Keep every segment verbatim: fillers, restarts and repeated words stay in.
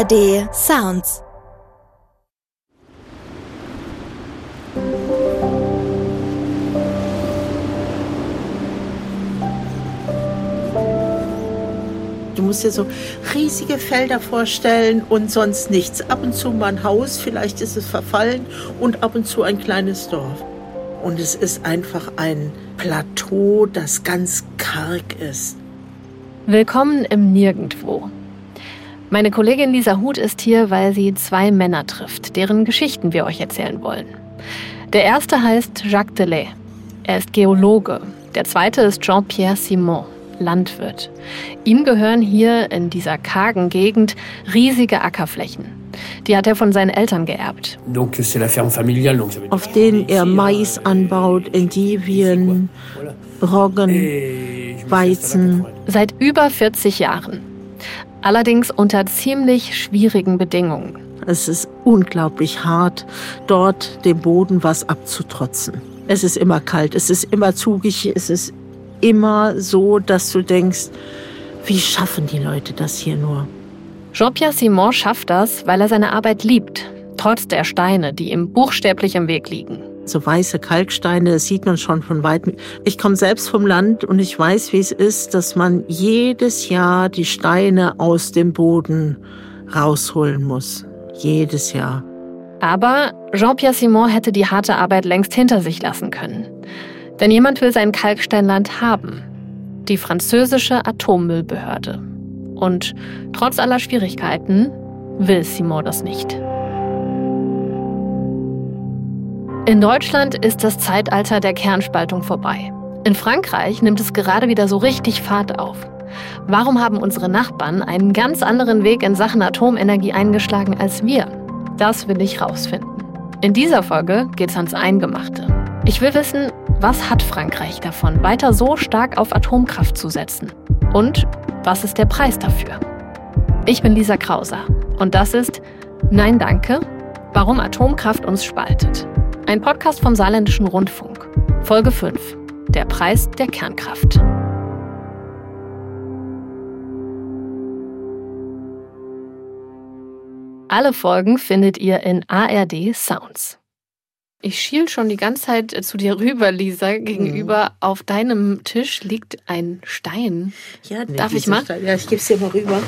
D Sounds. Du musst dir so riesige Felder vorstellen und sonst nichts. Ab und zu mal ein Haus, vielleicht ist es verfallen, und ab und zu ein kleines Dorf. Und es ist einfach ein Plateau, das ganz karg ist. Willkommen im Nirgendwo. Meine Kollegin Lisa Huth ist hier, weil sie zwei Männer trifft, deren Geschichten wir euch erzählen wollen. Der erste heißt Jacques Delay. Er ist Geologe. Der zweite ist Jean-Pierre Simon, Landwirt. Ihm gehören hier in dieser kargen Gegend riesige Ackerflächen. Die hat er von seinen Eltern geerbt. Auf denen er Mais anbaut, Endivien, Roggen, Weizen. Seit über vierzig Jahren. Allerdings unter ziemlich schwierigen Bedingungen. Es ist unglaublich hart, dort dem Boden was abzutrotzen. Es ist immer kalt, es ist immer zugig, es ist immer so, dass du denkst, wie schaffen die Leute das hier nur? Jean-Pierre Simon schafft das, weil er seine Arbeit liebt, trotz der Steine, die ihm buchstäblich im Weg liegen. So weiße Kalksteine, das sieht man schon von weitem. Ich komme selbst vom Land und ich weiß, wie es ist, dass man jedes Jahr die Steine aus dem Boden rausholen muss. Jedes Jahr. Aber Jean-Pierre Simon hätte die harte Arbeit längst hinter sich lassen können. Denn jemand will sein Kalksteinland haben. Die französische Atommüllbehörde. Und trotz aller Schwierigkeiten will Simon das nicht. In Deutschland ist das Zeitalter der Kernspaltung vorbei. In Frankreich nimmt es gerade wieder so richtig Fahrt auf. Warum haben unsere Nachbarn einen ganz anderen Weg in Sachen Atomenergie eingeschlagen als wir? Das will ich rausfinden. In dieser Folge geht's ans Eingemachte. Ich will wissen, was hat Frankreich davon, weiter so stark auf Atomkraft zu setzen? Und was ist der Preis dafür? Ich bin Lisa Krauser und das ist Nein Danke, warum Atomkraft uns spaltet. Ein Podcast vom Saarländischen Rundfunk. Folge fünf. Der Preis der Kernkraft. Alle Folgen findet ihr in A R D Sounds. Ich schiel schon die ganze Zeit zu dir rüber, Lisa. Gegenüber mhm. auf deinem Tisch liegt ein Stein. Ja, nee, Darf ich mal? Stein. Ja, ich gebe es dir mal rüber.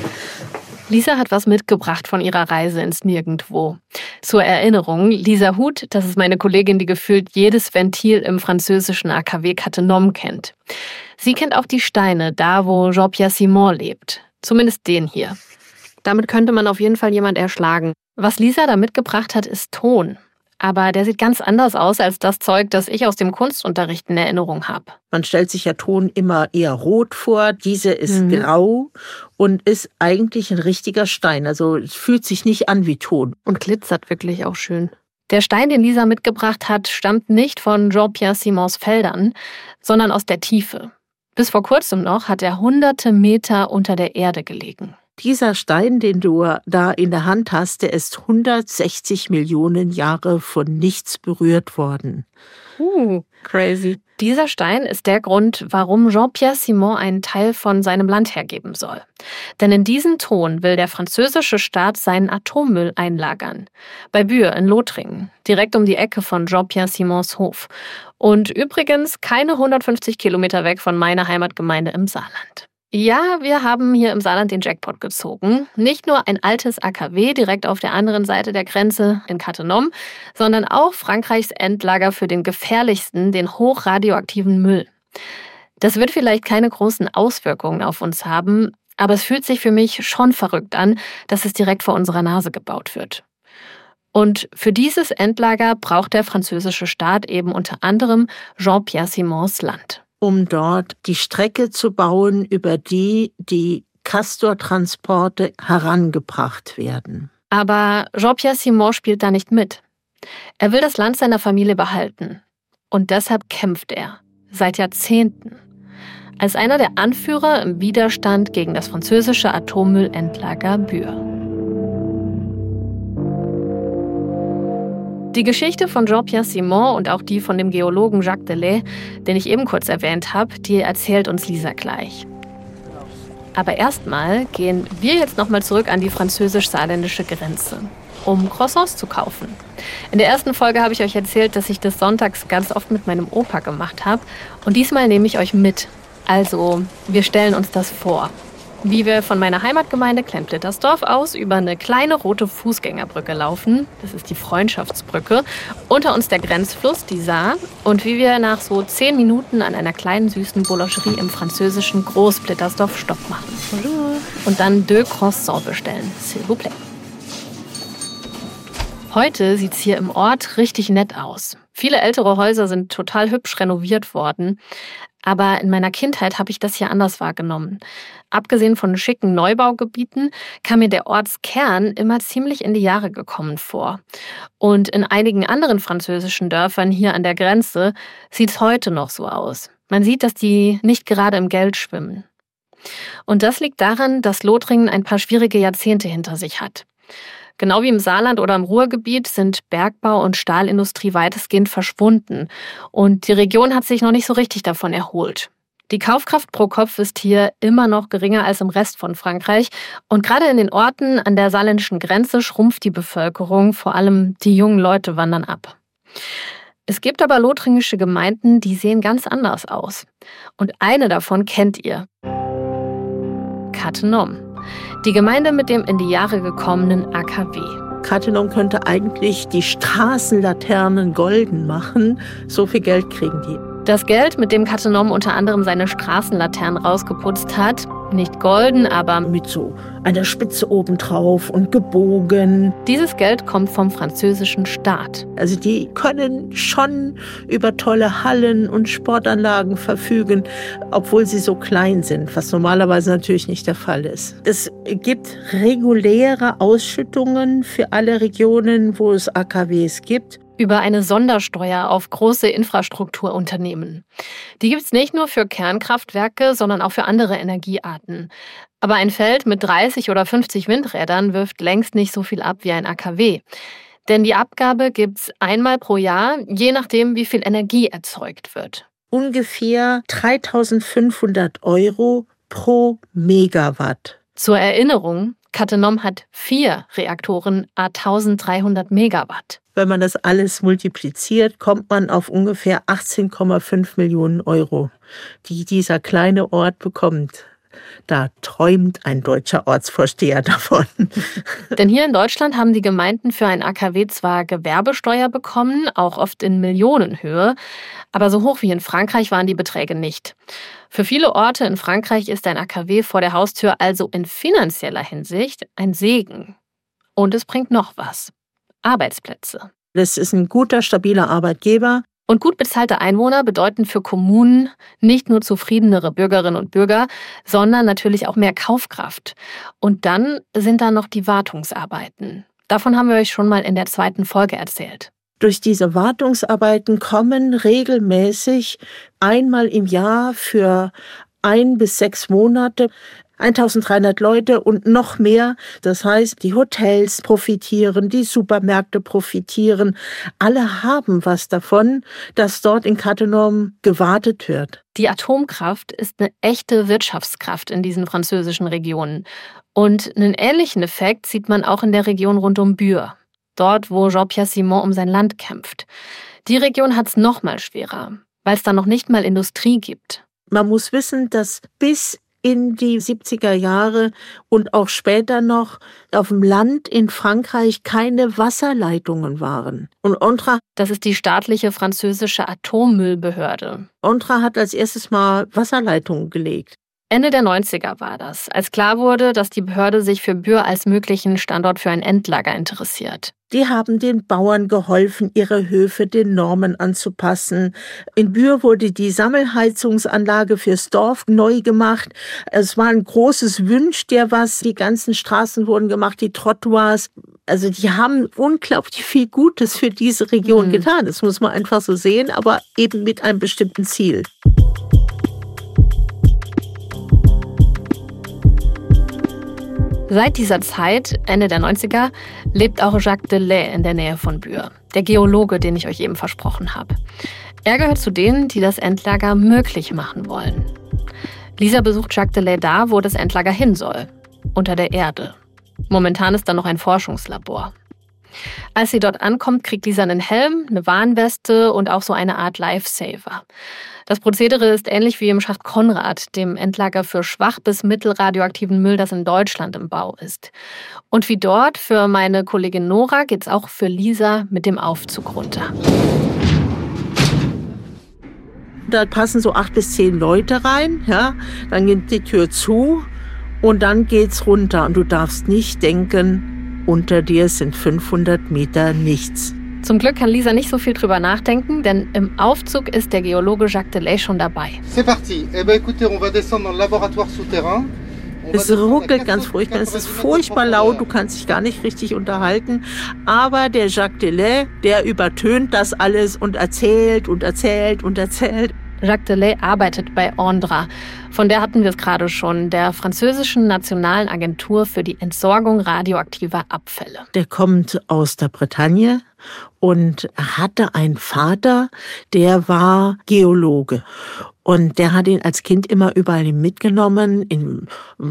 Lisa hat was mitgebracht von ihrer Reise ins Nirgendwo. Zur Erinnerung, Lisa Huth, das ist meine Kollegin, die gefühlt jedes Ventil im französischen A K W Cattenom kennt. Sie kennt auch die Steine, da wo Jean-Pierre Simon lebt. Zumindest den hier. Damit könnte man auf jeden Fall jemand erschlagen. Was Lisa da mitgebracht hat, ist Ton. Aber der sieht ganz anders aus als das Zeug, das ich aus dem Kunstunterricht in Erinnerung habe. Man stellt sich ja Ton immer eher rot vor. Diese ist mhm. grau und ist eigentlich ein richtiger Stein. Also es fühlt sich nicht an wie Ton. Und glitzert wirklich auch schön. Der Stein, den Lisa mitgebracht hat, stammt nicht von Jean-Pierre Simons Feldern, sondern aus der Tiefe. Bis vor kurzem noch hat er hunderte Meter unter der Erde gelegen. Dieser Stein, den du da in der Hand hast, der ist hundertsechzig Millionen Jahre von nichts berührt worden. Uh, crazy. Dieser Stein ist der Grund, warum Jean-Pierre Simon einen Teil von seinem Land hergeben soll. Denn in diesen Ton will der französische Staat seinen Atommüll einlagern. Bei Buer in Lothringen, direkt um die Ecke von Jean-Pierre Simons Hof. Und übrigens keine hundertfünfzig Kilometer weg von meiner Heimatgemeinde im Saarland. Ja, wir haben hier im Saarland den Jackpot gezogen. Nicht nur ein altes A K W direkt auf der anderen Seite der Grenze in Cattenom, sondern auch Frankreichs Endlager für den gefährlichsten, den hochradioaktiven Müll. Das wird vielleicht keine großen Auswirkungen auf uns haben, aber es fühlt sich für mich schon verrückt an, dass es direkt vor unserer Nase gebaut wird. Und für dieses Endlager braucht der französische Staat eben unter anderem Jean-Pierre Simons Land. Um dort die Strecke zu bauen, über die die Castortransporte herangebracht werden. Aber Jean-Pierre Simon spielt da nicht mit. Er will das Land seiner Familie behalten. Und deshalb kämpft er. Seit Jahrzehnten. Als einer der Anführer im Widerstand gegen das französische Atommüllendlager Buer. Die Geschichte von Jean-Pierre Simon und auch die von dem Geologen Jacques Delay, den ich eben kurz erwähnt habe, die erzählt uns Lisa gleich. Aber erstmal gehen wir jetzt nochmal zurück an die französisch-saarländische Grenze, um Croissants zu kaufen. In der ersten Folge habe ich euch erzählt, dass ich das sonntags ganz oft mit meinem Opa gemacht habe. Und diesmal nehme ich euch mit. Also, wir stellen uns das vor. Wie wir von meiner Heimatgemeinde Klein-Plittersdorf aus über eine kleine rote Fußgängerbrücke laufen, das ist die Freundschaftsbrücke, unter uns der Grenzfluss, die Saar, und wie wir nach so zehn Minuten an einer kleinen süßen Boulangerie im französischen Groß-Plittersdorf Stopp machen. Und dann deux Croissants bestellen, s'il vous plaît. Heute sieht's hier im Ort richtig nett aus. Viele ältere Häuser sind total hübsch renoviert worden. Aber in meiner Kindheit habe ich das hier anders wahrgenommen. Abgesehen von schicken Neubaugebieten kam mir der Ortskern immer ziemlich in die Jahre gekommen vor. Und in einigen anderen französischen Dörfern hier an der Grenze sieht's heute noch so aus. Man sieht, dass die nicht gerade im Geld schwimmen. Und das liegt daran, dass Lothringen ein paar schwierige Jahrzehnte hinter sich hat. Genau wie im Saarland oder im Ruhrgebiet sind Bergbau und Stahlindustrie weitestgehend verschwunden. Und die Region hat sich noch nicht so richtig davon erholt. Die Kaufkraft pro Kopf ist hier immer noch geringer als im Rest von Frankreich. Und gerade in den Orten an der saarländischen Grenze schrumpft die Bevölkerung, vor allem die jungen Leute wandern ab. Es gibt aber lothringische Gemeinden, die sehen ganz anders aus. Und eine davon kennt ihr. Cattenom. Die Gemeinde mit dem in die Jahre gekommenen A K W. Cattenom könnte eigentlich die Straßenlaternen golden machen. So viel Geld kriegen die. Das Geld, mit dem Cattenom unter anderem seine Straßenlaternen rausgeputzt hat, nicht golden, aber mit so einer Spitze obendrauf und gebogen. Dieses Geld kommt vom französischen Staat. Also die können schon über tolle Hallen und Sportanlagen verfügen, obwohl sie so klein sind, was normalerweise natürlich nicht der Fall ist. Es gibt reguläre Ausschüttungen für alle Regionen, wo es A K Ws gibt. Über eine Sondersteuer auf große Infrastrukturunternehmen. Die gibt's nicht nur für Kernkraftwerke, sondern auch für andere Energiearten. Aber ein Feld mit dreißig oder fünfzig Windrädern wirft längst nicht so viel ab wie ein A K W. Denn die Abgabe gibt's einmal pro Jahr, je nachdem, wie viel Energie erzeugt wird. Ungefähr dreitausendfünfhundert Euro pro Megawatt. Zur Erinnerung, Cattenom hat vier Reaktoren à dreizehnhundert Megawatt. Wenn man das alles multipliziert, kommt man auf ungefähr achtzehn Komma fünf Millionen Euro, die dieser kleine Ort bekommt. Da träumt ein deutscher Ortsvorsteher davon. Denn hier in Deutschland haben die Gemeinden für ein A K W zwar Gewerbesteuer bekommen, auch oft in Millionenhöhe, aber so hoch wie in Frankreich waren die Beträge nicht. Für viele Orte in Frankreich ist ein A K W vor der Haustür also in finanzieller Hinsicht ein Segen. Und es bringt noch was. Arbeitsplätze. Das ist ein guter, stabiler Arbeitgeber. Und gut bezahlte Einwohner bedeuten für Kommunen nicht nur zufriedenere Bürgerinnen und Bürger, sondern natürlich auch mehr Kaufkraft. Und dann sind da noch die Wartungsarbeiten. Davon haben wir euch schon mal in der zweiten Folge erzählt. Durch diese Wartungsarbeiten kommen regelmäßig einmal im Jahr für ein bis sechs Monate eintausenddreihundert Leute und noch mehr. Das heißt, die Hotels profitieren, die Supermärkte profitieren. Alle haben was davon, dass dort in Cattenom gewartet wird. Die Atomkraft ist eine echte Wirtschaftskraft in diesen französischen Regionen. Und einen ähnlichen Effekt sieht man auch in der Region rund um Bure. Dort, wo Jean-Pierre Simon um sein Land kämpft. Die Region hat's noch mal schwerer, weil es da noch nicht mal Industrie gibt. Man muss wissen, dass bis in die siebziger Jahre und auch später noch auf dem Land in Frankreich keine Wasserleitungen waren. Und ONTRA, das ist die staatliche französische Atommüllbehörde. ONTRA hat als erstes Mal Wasserleitungen gelegt. Ende der neunziger war das, als klar wurde, dass die Behörde sich für Bure als möglichen Standort für ein Endlager interessiert. Die haben den Bauern geholfen, ihre Höfe den Normen anzupassen. In Bure wurde die Sammelheizungsanlage fürs Dorf neu gemacht. Es war ein großes Wünsch, der was. Die ganzen Straßen wurden gemacht, die Trottoirs. Also die haben unglaublich viel Gutes für diese Region mhm. getan. Das muss man einfach so sehen, aber eben mit einem bestimmten Ziel. Seit dieser Zeit, Ende der neunziger, lebt auch Jacques Delay in der Nähe von Bure, der Geologe, den ich euch eben versprochen habe. Er gehört zu denen, die das Endlager möglich machen wollen. Lisa besucht Jacques Delay da, wo das Endlager hin soll. Unter der Erde. Momentan ist da noch ein Forschungslabor. Als sie dort ankommt, kriegt Lisa einen Helm, eine Warnweste und auch so eine Art Lifesaver. Das Prozedere ist ähnlich wie im Schacht Konrad, dem Endlager für schwach bis mittelradioaktiven Müll, das in Deutschland im Bau ist. Und wie dort für meine Kollegin Nora geht's auch für Lisa mit dem Aufzug runter. Da passen so acht bis zehn Leute rein, ja, dann geht die Tür zu und dann geht's runter. Und du darfst nicht denken, unter dir sind fünfhundert Meter nichts. Zum Glück kann Lisa nicht so viel drüber nachdenken, denn im Aufzug ist der Geologe Jacques Delay schon dabei. C'est parti. Eh ben écoutez, on va descendre dans le laboratoire souterrain. Es ruckelt ganz furchtbar, es ist furchtbar laut, du kannst dich gar nicht richtig unterhalten. Aber der Jacques Delay, der übertönt das alles und erzählt und erzählt und erzählt. Jacques Delay arbeitet bei ONDRA. Von der hatten wir es gerade schon, der französischen Nationalen Agentur für die Entsorgung radioaktiver Abfälle. Der kommt aus der Bretagne und hatte einen Vater, der war Geologe. Und der hat ihn als Kind immer überall mitgenommen, in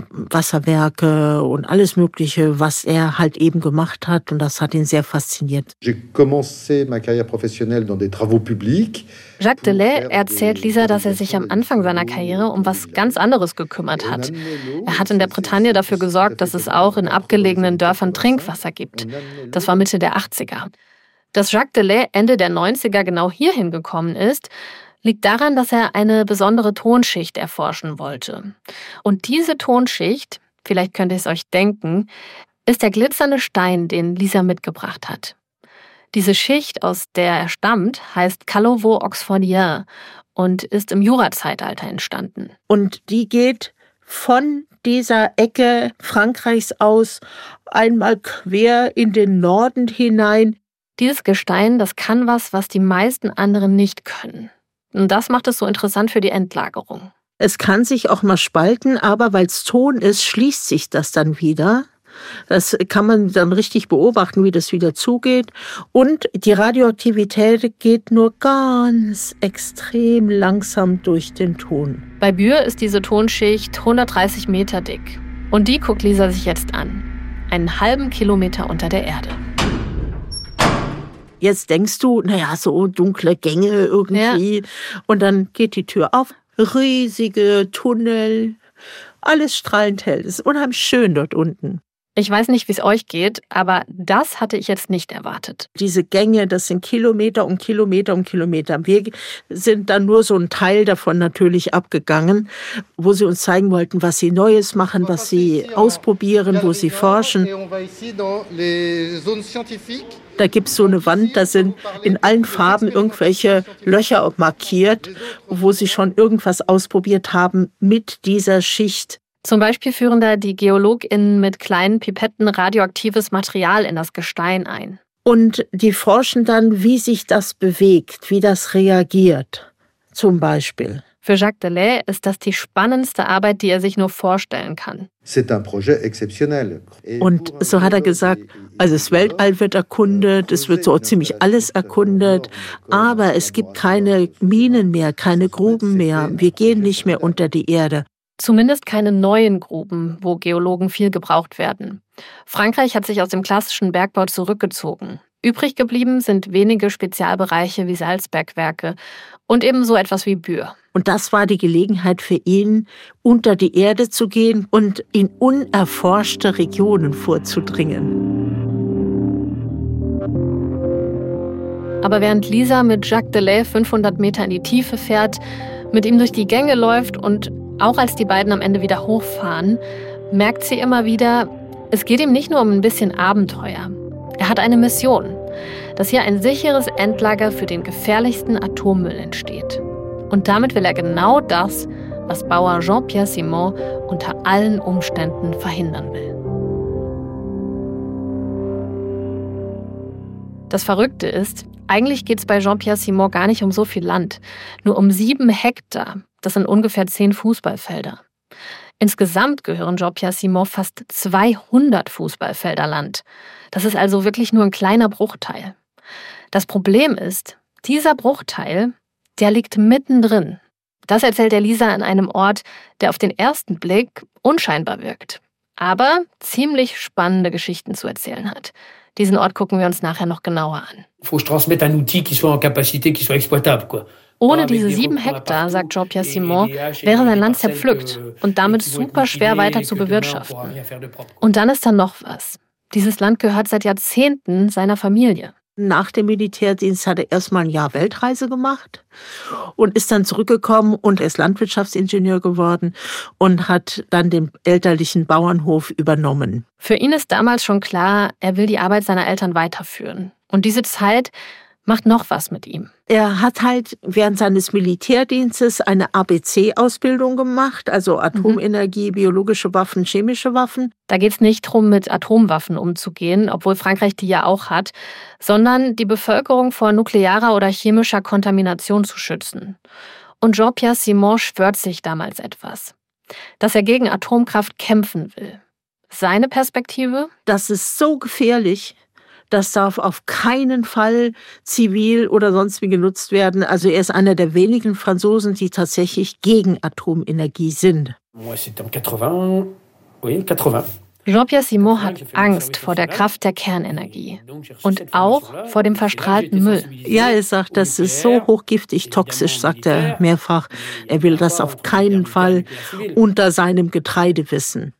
Wasserwerke und alles Mögliche, was er halt eben gemacht hat. Und das hat ihn sehr fasziniert. J'ai commencé ma carrière professionnelle dans des travaux publics. Jacques Delay erzählt Lisa, dass er sich am Anfang seiner Karriere um was ganz anderes gekümmert hat. Er hat in der Bretagne dafür gesorgt, dass es auch in abgelegenen Dörfern Trinkwasser gibt. Das war Mitte der achtziger. Dass Jacques Delay Ende der neunziger genau hierhin gekommen ist, liegt daran, dass er eine besondere Tonschicht erforschen wollte. Und diese Tonschicht, vielleicht könnt ihr es euch denken, ist der glitzernde Stein, den Lisa mitgebracht hat. Diese Schicht, aus der er stammt, heißt Callovo-Oxfordien und ist im Jurazeitalter entstanden. Und die geht von dieser Ecke Frankreichs aus einmal quer in den Norden hinein. Dieses Gestein, das kann was, was die meisten anderen nicht können. Und das macht es so interessant für die Endlagerung. Es kann sich auch mal spalten, aber weil es Ton ist, schließt sich das dann wieder. Das kann man dann richtig beobachten, wie das wieder zugeht. Und die Radioaktivität geht nur ganz extrem langsam durch den Ton. Bei Bure ist diese Tonschicht hundertdreißig Meter dick. Und die guckt Lisa sich jetzt an. Einen halben Kilometer unter der Erde. Jetzt denkst du, naja, so dunkle Gänge irgendwie. Ja. Und dann geht die Tür auf. Riesige Tunnel. Alles strahlend hell. Es ist unheimlich schön dort unten. Ich weiß nicht, wie es euch geht, aber das hatte ich jetzt nicht erwartet. Diese Gänge, das sind Kilometer um Kilometer um Kilometer. Wir sind dann nur so ein Teil davon natürlich abgegangen, wo sie uns zeigen wollten, was sie Neues machen, was sie ausprobieren, wo sie forschen. Da gibt es so eine Wand, da sind in allen Farben irgendwelche Löcher markiert, wo sie schon irgendwas ausprobiert haben mit dieser Schicht. Zum Beispiel führen da die GeologInnen mit kleinen Pipetten radioaktives Material in das Gestein ein. Und die forschen dann, wie sich das bewegt, wie das reagiert, zum Beispiel. Für Jacques Delay ist das die spannendste Arbeit, die er sich nur vorstellen kann. Und so hat er gesagt, also das Weltall wird erkundet, es wird so ziemlich alles erkundet, aber es gibt keine Minen mehr, keine Gruben mehr, wir gehen nicht mehr unter die Erde. Zumindest keine neuen Gruben, wo Geologen viel gebraucht werden. Frankreich hat sich aus dem klassischen Bergbau zurückgezogen. Übrig geblieben sind wenige Spezialbereiche wie Salzbergwerke und eben so etwas wie Bure. Und das war die Gelegenheit für ihn, unter die Erde zu gehen und in unerforschte Regionen vorzudringen. Aber während Lisa mit Jacques Delay fünfhundert Meter in die Tiefe fährt, mit ihm durch die Gänge läuft und auch als die beiden am Ende wieder hochfahren, merkt sie immer wieder, es geht ihm nicht nur um ein bisschen Abenteuer. Er hat eine Mission, dass hier ein sicheres Endlager für den gefährlichsten Atommüll entsteht. Und damit will er genau das, was Bauer Jean-Pierre Simon unter allen Umständen verhindern will. Das Verrückte ist, eigentlich geht es bei Jean-Pierre Simon gar nicht um so viel Land, nur um sieben Hektar. Das sind ungefähr zehn Fußballfelder. Insgesamt gehören Jean-Pierre Simon fast zweihundert Fußballfelder Land. Das ist also wirklich nur ein kleiner Bruchteil. Das Problem ist, dieser Bruchteil, der liegt mittendrin, Das erzählt er Lisa an einem Ort, der auf den ersten Blick unscheinbar wirkt, aber ziemlich spannende Geschichten zu erzählen hat. Diesen Ort gucken wir uns nachher noch genauer an. Ohne diese sieben Hektar, sagt Jean-Pierre Simon, wäre sein Land zerpflückt und damit super schwer weiter zu bewirtschaften. Und dann ist da noch was. Dieses Land gehört seit Jahrzehnten seiner Familie. Nach dem Militärdienst hat er erstmal ein Jahr Weltreise gemacht und ist dann zurückgekommen und ist Landwirtschaftsingenieur geworden und hat dann den elterlichen Bauernhof übernommen. Für ihn ist damals schon klar, er will die Arbeit seiner Eltern weiterführen. Und diese Zeit macht noch was mit ihm. Er hat halt während seines Militärdienstes eine A B C-Ausbildung gemacht, also Atomenergie, mhm. biologische Waffen, chemische Waffen. Da geht es nicht darum, mit Atomwaffen umzugehen, obwohl Frankreich die ja auch hat, sondern die Bevölkerung vor nuklearer oder chemischer Kontamination zu schützen. Und Jean-Pierre Simon schwört sich damals etwas, dass er gegen Atomkraft kämpfen will. Seine Perspektive? Das ist so gefährlich. Das darf auf keinen Fall zivil oder sonst wie genutzt werden. Also er ist einer der wenigen Franzosen, die tatsächlich gegen Atomenergie sind. Jean-Pierre Simon hat Angst vor der Kraft der Kernenergie und auch vor dem verstrahlten Müll. Ja, er sagt, das ist so hochgiftig toxisch, sagt er mehrfach. Er will das auf keinen Fall unter seinem Getreide wissen.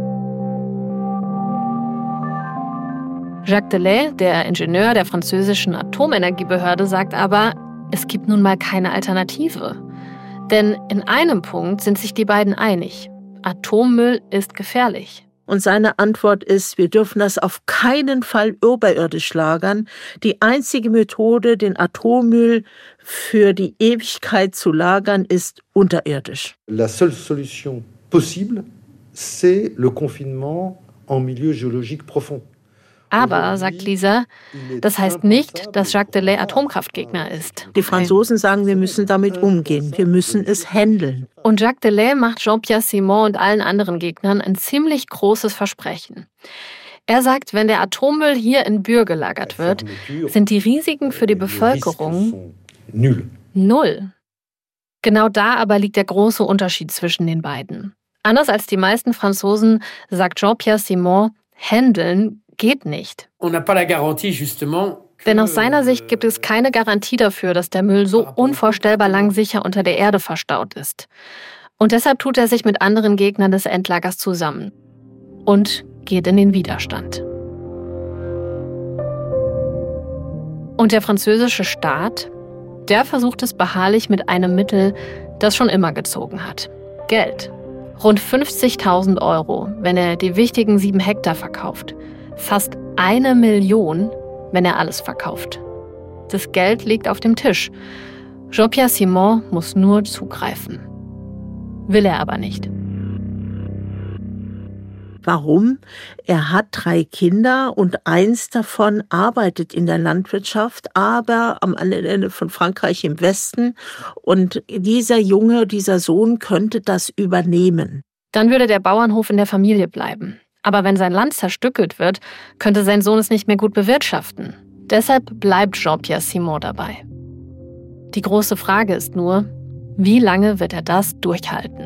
Jacques Delay, der Ingenieur der französischen Atomenergiebehörde, sagt aber, es gibt nun mal keine Alternative. Denn in einem Punkt sind sich die beiden einig. Atommüll ist gefährlich. Und seine Antwort ist, wir dürfen das auf keinen Fall überirdisch lagern. Die einzige Methode, den Atommüll für die Ewigkeit zu lagern, ist unterirdisch. La seule solution possible, c'est le confinement en milieu géologique profond. Aber, sagt Lisa, das heißt nicht, dass Jacques Delay Atomkraftgegner ist. Die Franzosen sagen, wir müssen damit umgehen. Wir müssen es handeln. Und Jacques Delay macht Jean-Pierre Simon und allen anderen Gegnern ein ziemlich großes Versprechen. Er sagt, wenn der Atommüll hier in Bure gelagert wird, sind die Risiken für die Bevölkerung null. Genau da aber liegt der große Unterschied zwischen den beiden. Anders als die meisten Franzosen sagt Jean-Pierre Simon, handeln geht nicht. Denn aus seiner Sicht gibt es keine Garantie dafür, dass der Müll so unvorstellbar lang sicher unter der Erde verstaut ist. Und deshalb tut er sich mit anderen Gegnern des Endlagers zusammen und geht in den Widerstand. Und der französische Staat, der versucht es beharrlich mit einem Mittel, das schon immer gezogen hat. Geld. Rund fünfzigtausend Euro, wenn er die wichtigen sieben Hektar verkauft. Fast eine Million, wenn er alles verkauft. Das Geld liegt auf dem Tisch. Jean-Pierre Simon muss nur zugreifen. Will er aber nicht. Warum? Er hat drei Kinder und eins davon arbeitet in der Landwirtschaft, aber am anderen Ende von Frankreich im Westen. Und dieser Junge, dieser Sohn könnte das übernehmen. Dann würde der Bauernhof in der Familie bleiben. Aber wenn sein Land zerstückelt wird, könnte sein Sohn es nicht mehr gut bewirtschaften. Deshalb bleibt Jean-Pierre Simon dabei. Die große Frage ist nur, wie lange wird er das durchhalten?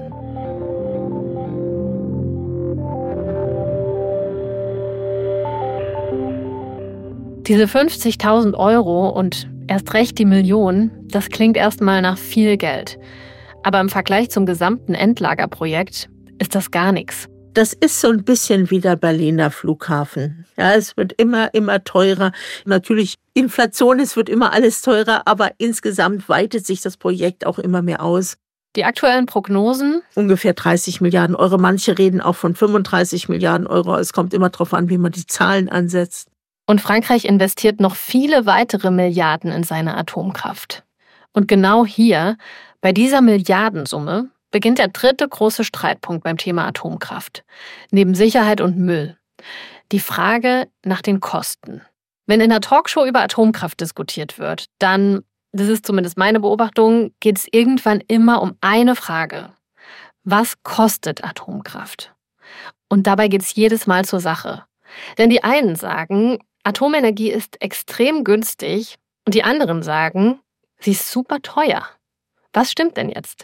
Diese fünfzigtausend Euro und erst recht die Million, das klingt erstmal nach viel Geld. Aber im Vergleich zum gesamten Endlagerprojekt ist das gar nichts. Das ist so ein bisschen wie der Berliner Flughafen. Ja, es wird immer, immer teurer. Natürlich, Inflation, es wird immer alles teurer, aber insgesamt weitet sich das Projekt auch immer mehr aus. Die aktuellen Prognosen? Ungefähr dreißig Milliarden Euro. Manche reden auch von fünfunddreißig Milliarden Euro. Es kommt immer darauf an, wie man die Zahlen ansetzt. Und Frankreich investiert noch viele weitere Milliarden in seine Atomkraft. Und genau hier, bei dieser Milliardensumme, beginnt der dritte große Streitpunkt beim Thema Atomkraft. Neben Sicherheit und Müll. Die Frage nach den Kosten. Wenn in der Talkshow über Atomkraft diskutiert wird, dann, das ist zumindest meine Beobachtung, geht es irgendwann immer um eine Frage. Was kostet Atomkraft? Und dabei geht es jedes Mal zur Sache. Denn die einen sagen, Atomenergie ist extrem günstig und die anderen sagen, sie ist super teuer. Was stimmt denn jetzt?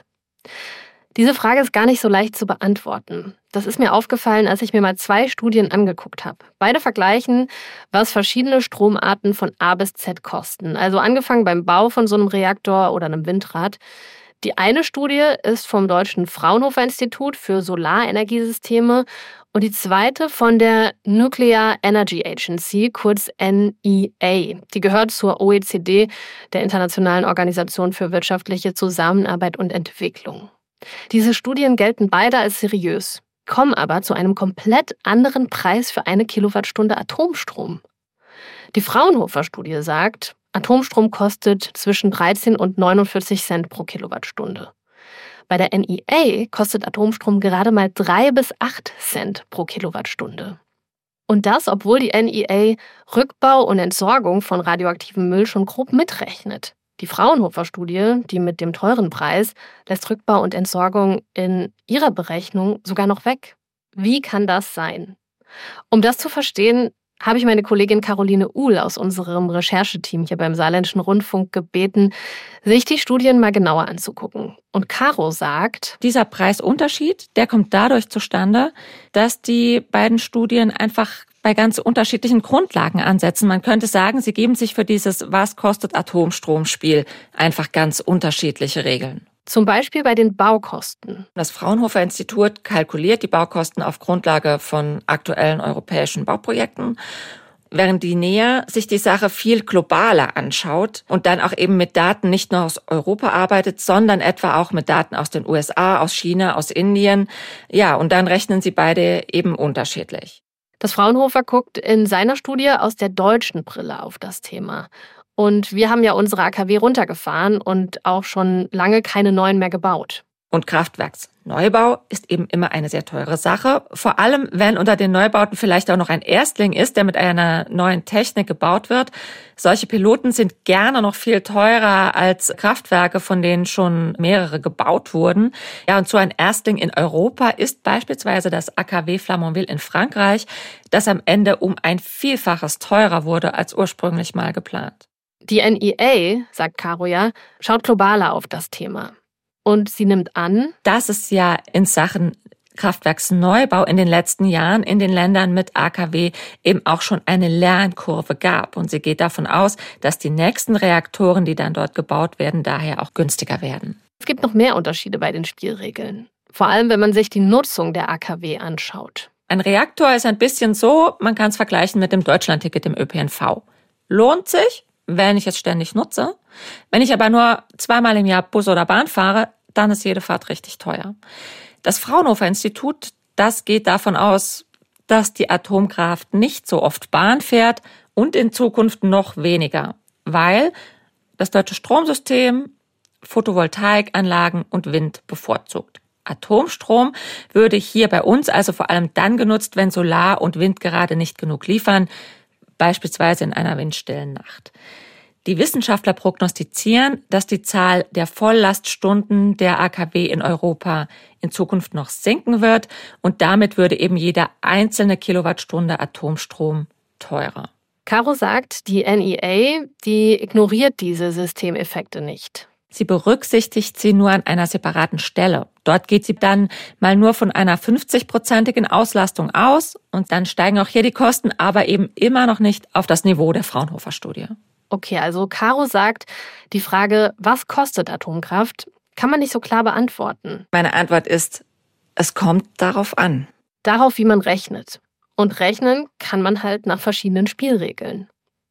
Diese Frage ist gar nicht so leicht zu beantworten. Das ist mir aufgefallen, als ich mir mal zwei Studien angeguckt habe. Beide vergleichen, was verschiedene Stromarten von A bis Z kosten. Also angefangen beim Bau von so einem Reaktor oder einem Windrad. Die eine Studie ist vom Deutschen Fraunhofer Institut für Solarenergiesysteme und die zweite von der Nuclear Energy Agency, kurz N E A. Die gehört zur O E C D, der Internationalen Organisation für wirtschaftliche Zusammenarbeit und Entwicklung. Diese Studien gelten beide als seriös, kommen aber zu einem komplett anderen Preis für eine Kilowattstunde Atomstrom. Die Fraunhofer-Studie sagt, Atomstrom kostet zwischen dreizehn und neunundvierzig Cent pro Kilowattstunde. Bei der N E A kostet Atomstrom gerade mal drei bis acht Cent pro Kilowattstunde. Und das, obwohl die N E A Rückbau und Entsorgung von radioaktivem Müll schon grob mitrechnet. Die Fraunhofer-Studie, die mit dem teuren Preis, lässt Rückbau und Entsorgung in ihrer Berechnung sogar noch weg. Wie kann das sein? Um das zu verstehen, habe ich meine Kollegin Caroline Uhl aus unserem Rechercheteam hier beim Saarländischen Rundfunk gebeten, sich die Studien mal genauer anzugucken. Und Caro sagt, dieser Preisunterschied, der kommt dadurch zustande, dass die beiden Studien einfach bei ganz unterschiedlichen Grundlagen ansetzen. Man könnte sagen, sie geben sich für dieses Was kostet Atomstromspiel einfach ganz unterschiedliche Regeln. Zum Beispiel bei den Baukosten. Das Fraunhofer Institut kalkuliert die Baukosten auf Grundlage von aktuellen europäischen Bauprojekten, während die N E A sich die Sache viel globaler anschaut und dann auch eben mit Daten nicht nur aus Europa arbeitet, sondern etwa auch mit Daten aus den U S A, aus China, aus Indien. Ja, und dann rechnen sie beide eben unterschiedlich. Das Fraunhofer guckt in seiner Studie aus der deutschen Brille auf das Thema. Und wir haben ja unsere A K W runtergefahren und auch schon lange keine neuen mehr gebaut. Und Kraftwerksneubau ist eben immer eine sehr teure Sache. Vor allem, wenn unter den Neubauten vielleicht auch noch ein Erstling ist, der mit einer neuen Technik gebaut wird. Solche Piloten sind gerne noch viel teurer als Kraftwerke, von denen schon mehrere gebaut wurden. Ja, und so ein Erstling in Europa ist beispielsweise das A K W Flamanville in Frankreich, das am Ende um ein Vielfaches teurer wurde als ursprünglich mal geplant. Die N E A, sagt Caro ja, schaut globaler auf das Thema. Und sie nimmt an, dass es ja in Sachen Kraftwerksneubau in den letzten Jahren in den Ländern mit A K W eben auch schon eine Lernkurve gab. Und sie geht davon aus, dass die nächsten Reaktoren, die dann dort gebaut werden, daher auch günstiger werden. Es gibt noch mehr Unterschiede bei den Spielregeln. Vor allem, wenn man sich die Nutzung der A K W anschaut. Ein Reaktor ist ein bisschen so, man kann es vergleichen mit dem Deutschlandticket im Ö P N V. Lohnt sich, wenn ich es ständig nutze. Wenn ich aber nur zweimal im Jahr Bus oder Bahn fahre, dann ist jede Fahrt richtig teuer. Das Fraunhofer Institut, das geht davon aus, dass die Atomkraft nicht so oft Bahn fährt und in Zukunft noch weniger, weil das deutsche Stromsystem Photovoltaikanlagen und Wind bevorzugt. Atomstrom würde hier bei uns also vor allem dann genutzt, wenn Solar und Wind gerade nicht genug liefern, beispielsweise in einer windstillen Nacht. Die Wissenschaftler prognostizieren, dass die Zahl der Volllaststunden der A K W in Europa in Zukunft noch sinken wird und damit würde eben jede einzelne Kilowattstunde Atomstrom teurer. Caro sagt, die N E A, die ignoriert diese Systemeffekte nicht. Sie berücksichtigt sie nur an einer separaten Stelle. Dort geht sie dann mal nur von einer fünfzig-prozentigen Auslastung aus und dann steigen auch hier die Kosten, aber eben immer noch nicht auf das Niveau der Fraunhofer-Studie. Okay, also Caro sagt, die Frage, was kostet Atomkraft, kann man nicht so klar beantworten. Meine Antwort ist, es kommt darauf an. Darauf, wie man rechnet. Und rechnen kann man halt nach verschiedenen Spielregeln.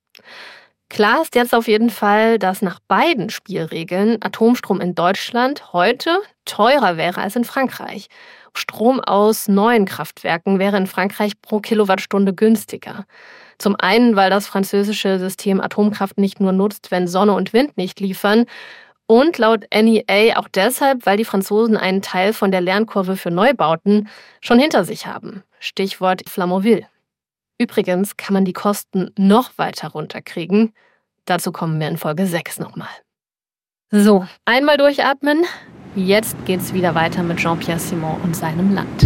Klar ist jetzt auf jeden Fall, dass nach beiden Spielregeln Atomstrom in Deutschland heute teurer wäre als in Frankreich. Strom aus neuen Kraftwerken wäre in Frankreich pro Kilowattstunde günstiger. Zum einen, weil das französische System Atomkraft nicht nur nutzt, wenn Sonne und Wind nicht liefern. Und laut N E A auch deshalb, weil die Franzosen einen Teil von der Lernkurve für Neubauten schon hinter sich haben. Stichwort Flamanville. Übrigens kann man die Kosten noch weiter runterkriegen. Dazu kommen wir in Folge sechs nochmal. So, einmal durchatmen. Jetzt geht's wieder weiter mit Jean-Pierre Simon und seinem Land.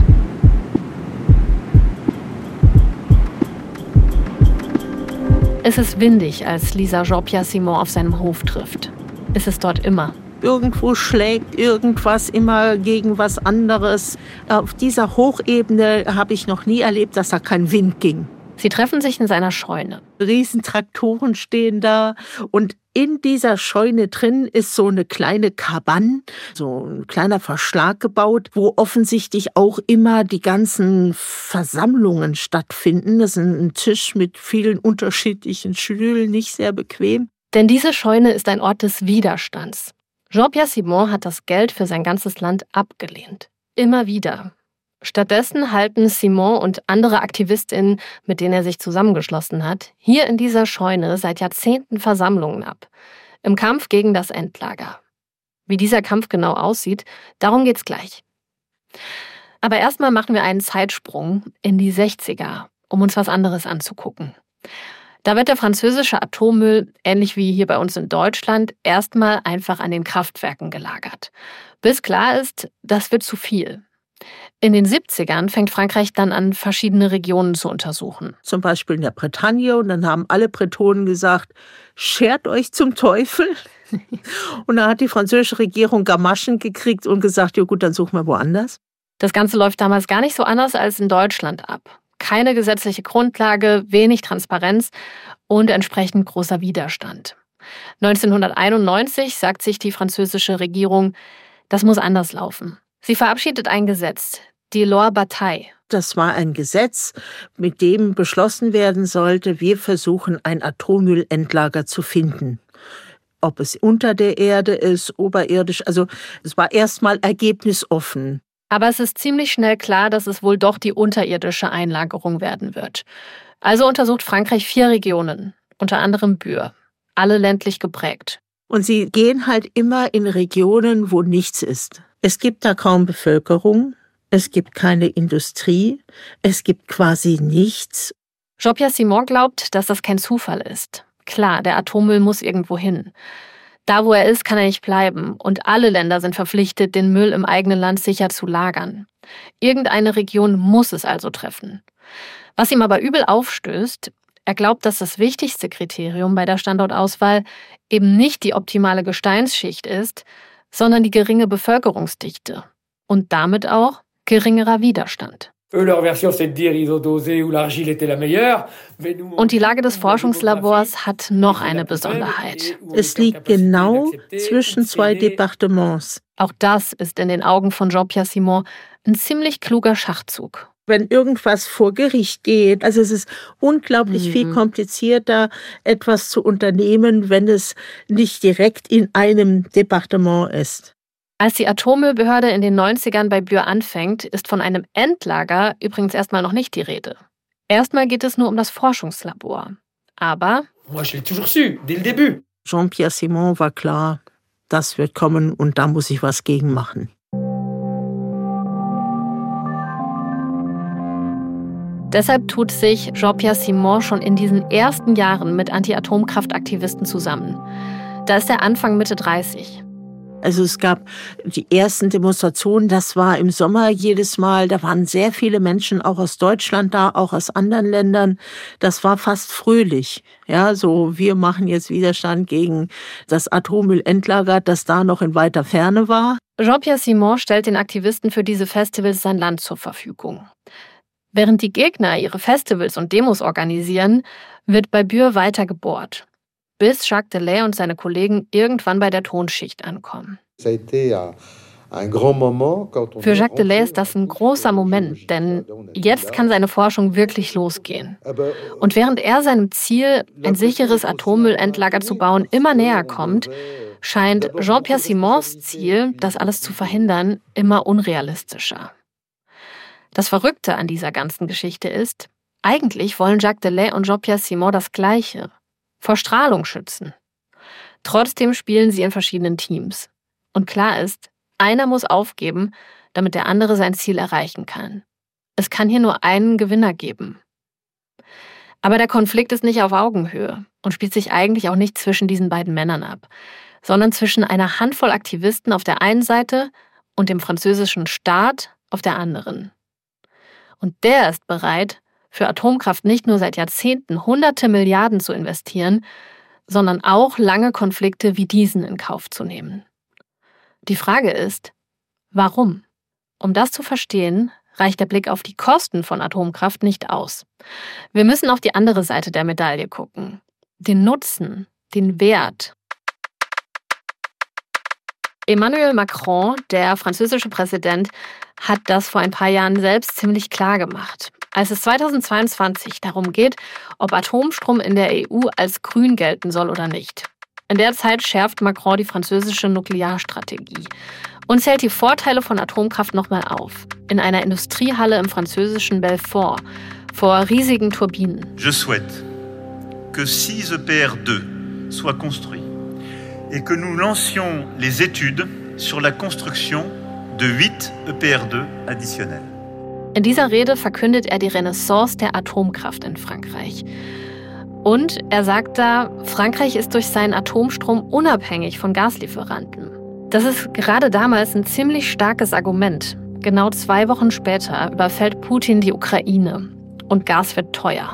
Es ist windig, als Lisa Jean-Pierre Simon auf seinem Hof trifft. Ist es dort immer. Irgendwo schlägt irgendwas immer gegen was anderes. Auf dieser Hochebene habe ich noch nie erlebt, dass da kein Wind ging. Sie treffen sich in seiner Scheune. Riesentraktoren stehen da und in dieser Scheune drin ist so eine kleine Kabane, so ein kleiner Verschlag gebaut, wo offensichtlich auch immer die ganzen Versammlungen stattfinden. Das ist ein Tisch mit vielen unterschiedlichen Stühlen, nicht sehr bequem. Denn diese Scheune ist ein Ort des Widerstands. Jean-Pierre Simon hat das Geld für sein ganzes Land abgelehnt. Immer wieder. Stattdessen halten Simon und andere AktivistInnen, mit denen er sich zusammengeschlossen hat, hier in dieser Scheune seit Jahrzehnten Versammlungen ab. Im Kampf gegen das Endlager. Wie dieser Kampf genau aussieht, darum geht's gleich. Aber erstmal machen wir einen Zeitsprung in die sechziger, um uns was anderes anzugucken. Da wird der französische Atommüll, ähnlich wie hier bei uns in Deutschland, erstmal einfach an den Kraftwerken gelagert. Bis klar ist, das wird zu viel. In den siebzigern fängt Frankreich dann an, verschiedene Regionen zu untersuchen. Zum Beispiel in der Bretagne. Und dann haben alle Bretonen gesagt, schert euch zum Teufel. Und dann hat die französische Regierung Gamaschen gekriegt und gesagt, ja gut, dann suchen wir woanders. Das Ganze läuft damals gar nicht so anders als in Deutschland ab. Keine gesetzliche Grundlage, wenig Transparenz und entsprechend großer Widerstand. neunzehnhunderteinundneunzig sagt sich die französische Regierung, das muss anders laufen. Sie verabschiedet ein Gesetz, die Loi Bataille. Das war ein Gesetz, mit dem beschlossen werden sollte, wir versuchen, ein Atommüllendlager zu finden. Ob es unter der Erde ist, oberirdisch, also es war erstmal ergebnisoffen. Aber es ist ziemlich schnell klar, dass es wohl doch die unterirdische Einlagerung werden wird. Also untersucht Frankreich vier Regionen, unter anderem Bure, alle ländlich geprägt. Und sie gehen halt immer in Regionen, wo nichts ist. Es gibt da kaum Bevölkerung, es gibt keine Industrie, es gibt quasi nichts. Jean-Pierre Simon glaubt, dass das kein Zufall ist. Klar, der Atommüll muss irgendwo hin. Da, wo er ist, kann er nicht bleiben. Und alle Länder sind verpflichtet, den Müll im eigenen Land sicher zu lagern. Irgendeine Region muss es also treffen. Was ihm aber übel aufstößt, er glaubt, dass das wichtigste Kriterium bei der Standortauswahl eben nicht die optimale Gesteinsschicht ist, sondern die geringe Bevölkerungsdichte und damit auch geringerer Widerstand. Und die Lage des Forschungslabors hat noch eine Besonderheit. Es liegt genau zwischen zwei Departements. Auch das ist in den Augen von Jean-Pierre Simon ein ziemlich kluger Schachzug. Wenn irgendwas vor Gericht geht, also es ist unglaublich mhm. viel komplizierter, etwas zu unternehmen, wenn es nicht direkt in einem Departement ist. Als die Atommüllbehörde in den neunzigern bei Bure anfängt, ist von einem Endlager übrigens erstmal noch nicht die Rede. Erstmal geht es nur um das Forschungslabor. Aber Jean-Pierre Simon war klar, das wird kommen und da muss ich was gegen machen. Deshalb tut sich Jean-Pierre Simon schon in diesen ersten Jahren mit Anti-Atomkraft-Aktivisten zusammen. Da ist er Anfang Mitte dreißig. Also es gab die ersten Demonstrationen, das war im Sommer jedes Mal, da waren sehr viele Menschen auch aus Deutschland da, auch aus anderen Ländern. Das war fast fröhlich. Ja, so wir machen jetzt Widerstand gegen das Atommüllendlager, das da noch in weiter Ferne war. Jean-Pierre Simon stellt den Aktivisten für diese Festivals sein Land zur Verfügung. Während die Gegner ihre Festivals und Demos organisieren, wird bei Bure weiter gebohrt, bis Jacques Delay und seine Kollegen irgendwann bei der Tonschicht ankommen. Für Jacques Delay ist das ein großer Moment, denn jetzt kann seine Forschung wirklich losgehen. Und während er seinem Ziel, ein sicheres Atommüllendlager zu bauen, immer näher kommt, scheint Jean-Pierre Simons Ziel, das alles zu verhindern, immer unrealistischer. Das Verrückte an dieser ganzen Geschichte ist, eigentlich wollen Jacques Delay und Jean-Pierre Simon das Gleiche: vor Strahlung schützen. Trotzdem spielen sie in verschiedenen Teams. Und klar ist, einer muss aufgeben, damit der andere sein Ziel erreichen kann. Es kann hier nur einen Gewinner geben. Aber der Konflikt ist nicht auf Augenhöhe und spielt sich eigentlich auch nicht zwischen diesen beiden Männern ab, sondern zwischen einer Handvoll Aktivisten auf der einen Seite und dem französischen Staat auf der anderen. Und der ist bereit, für Atomkraft nicht nur seit Jahrzehnten hunderte Milliarden zu investieren, sondern auch lange Konflikte wie diesen in Kauf zu nehmen. Die Frage ist, warum? Um das zu verstehen, reicht der Blick auf die Kosten von Atomkraft nicht aus. Wir müssen auf die andere Seite der Medaille gucken. Den Nutzen, den Wert. Emmanuel Macron, der französische Präsident, hat das vor ein paar Jahren selbst ziemlich klar gemacht. Als es zweitausendzweiundzwanzig darum geht, ob Atomstrom in der E U als grün gelten soll oder nicht. In der Zeit schärft Macron die französische Nuklearstrategie und zählt die Vorteile von Atomkraft nochmal auf. In einer Industriehalle im französischen Belfort vor riesigen Turbinen. Je souhaite que six E P R deux soient construits et que nous lancions les études sur la construction de huit E P R deux additionnels. In dieser Rede verkündet er die Renaissance der Atomkraft in Frankreich. Und er sagt da, Frankreich ist durch seinen Atomstrom unabhängig von Gaslieferanten. Das ist gerade damals ein ziemlich starkes Argument. Genau zwei Wochen später überfällt Putin die Ukraine und Gas wird teuer.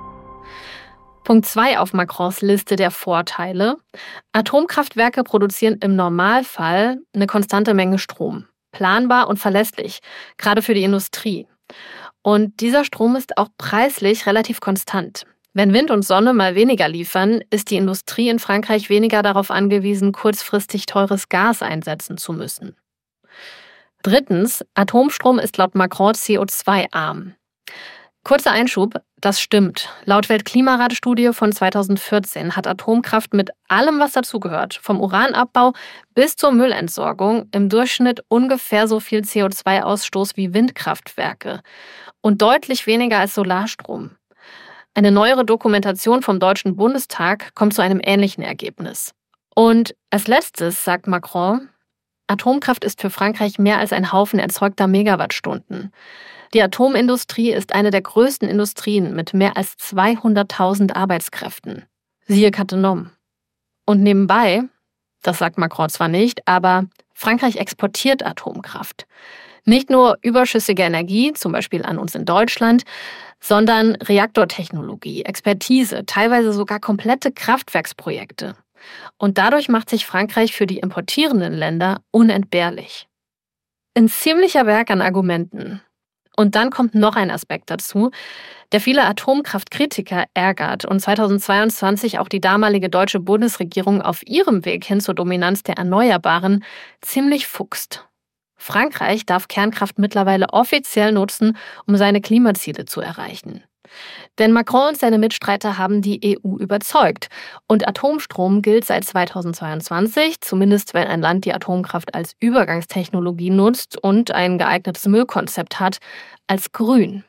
Punkt zwei auf Macrons Liste der Vorteile. Atomkraftwerke produzieren im Normalfall eine konstante Menge Strom. Planbar und verlässlich, gerade für die Industrie. Und dieser Strom ist auch preislich relativ konstant. Wenn Wind und Sonne mal weniger liefern, ist die Industrie in Frankreich weniger darauf angewiesen, kurzfristig teures Gas einsetzen zu müssen. Drittens, Atomstrom ist laut Macron C O zwei arm. Kurzer Einschub, das stimmt. Laut Weltklimaratstudie von zweitausendvierzehn hat Atomkraft mit allem, was dazugehört, vom Uranabbau bis zur Müllentsorgung, im Durchschnitt ungefähr so viel C O zwei Ausstoß wie Windkraftwerke und deutlich weniger als Solarstrom. Eine neuere Dokumentation vom Deutschen Bundestag kommt zu einem ähnlichen Ergebnis. Und als letztes sagt Macron, Atomkraft ist für Frankreich mehr als ein Haufen erzeugter Megawattstunden. Die Atomindustrie ist eine der größten Industrien mit mehr als zweihunderttausend Arbeitskräften. Siehe Cattenom. Und nebenbei, das sagt Macron zwar nicht, aber Frankreich exportiert Atomkraft. Nicht nur überschüssige Energie, zum Beispiel an uns in Deutschland, sondern Reaktortechnologie, Expertise, teilweise sogar komplette Kraftwerksprojekte. Und dadurch macht sich Frankreich für die importierenden Länder unentbehrlich. Ein ziemlicher Berg an Argumenten. Und dann kommt noch ein Aspekt dazu, der viele Atomkraftkritiker ärgert und zweitausendzweiundzwanzig auch die damalige deutsche Bundesregierung auf ihrem Weg hin zur Dominanz der Erneuerbaren ziemlich fuchst. Frankreich darf Kernkraft mittlerweile offiziell nutzen, um seine Klimaziele zu erreichen. Denn Macron und seine Mitstreiter haben die E U überzeugt. Und Atomstrom gilt seit zweitausendzweiundzwanzig, zumindest wenn ein Land die Atomkraft als Übergangstechnologie nutzt und ein geeignetes Müllkonzept hat, als grün.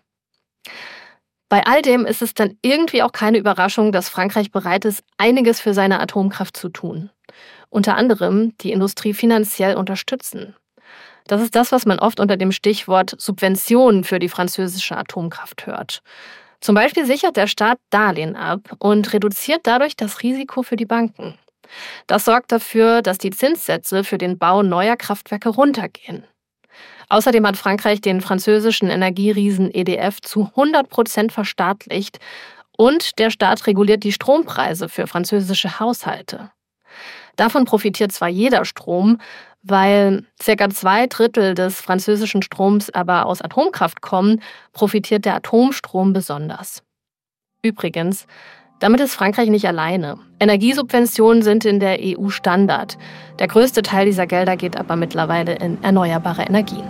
Bei all dem ist es dann irgendwie auch keine Überraschung, dass Frankreich bereit ist, einiges für seine Atomkraft zu tun. Unter anderem die Industrie finanziell unterstützen. Das ist das, was man oft unter dem Stichwort Subventionen für die französische Atomkraft hört. Zum Beispiel sichert der Staat Darlehen ab und reduziert dadurch das Risiko für die Banken. Das sorgt dafür, dass die Zinssätze für den Bau neuer Kraftwerke runtergehen. Außerdem hat Frankreich den französischen Energieriesen E D F zu hundert Prozent verstaatlicht und der Staat reguliert die Strompreise für französische Haushalte. Davon profitiert zwar jeder Strom, weil circa zwei Drittel des französischen Stroms aber aus Atomkraft kommen, profitiert der Atomstrom besonders. Übrigens, damit ist Frankreich nicht alleine. Energiesubventionen sind in der E U Standard. Der größte Teil dieser Gelder geht aber mittlerweile in erneuerbare Energien.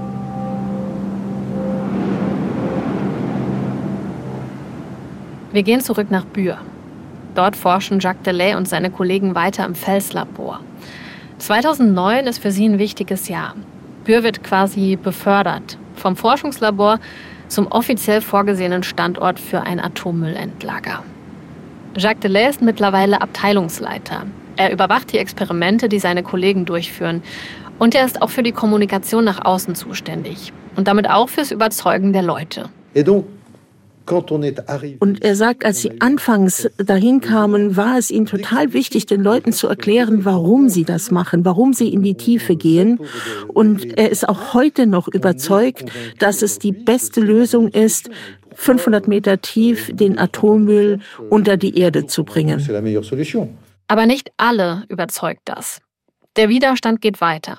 Wir gehen zurück nach Bure. Dort forschen Jacques Delay und seine Kollegen weiter im Felslabor. zweitausendneun ist für sie ein wichtiges Jahr. Bure wird quasi befördert vom Forschungslabor zum offiziell vorgesehenen Standort für ein Atommüllendlager. Jacques Delay ist mittlerweile Abteilungsleiter. Er überwacht die Experimente, die seine Kollegen durchführen. Und er ist auch für die Kommunikation nach außen zuständig. Und damit auch fürs Überzeugen der Leute. Et donc, Und er sagt, als sie anfangs dahin kamen, war es ihnen total wichtig, den Leuten zu erklären, warum sie das machen, warum sie in die Tiefe gehen. Und er ist auch heute noch überzeugt, dass es die beste Lösung ist, fünfhundert Meter tief den Atommüll unter die Erde zu bringen. Aber nicht alle überzeugt das. Der Widerstand geht weiter.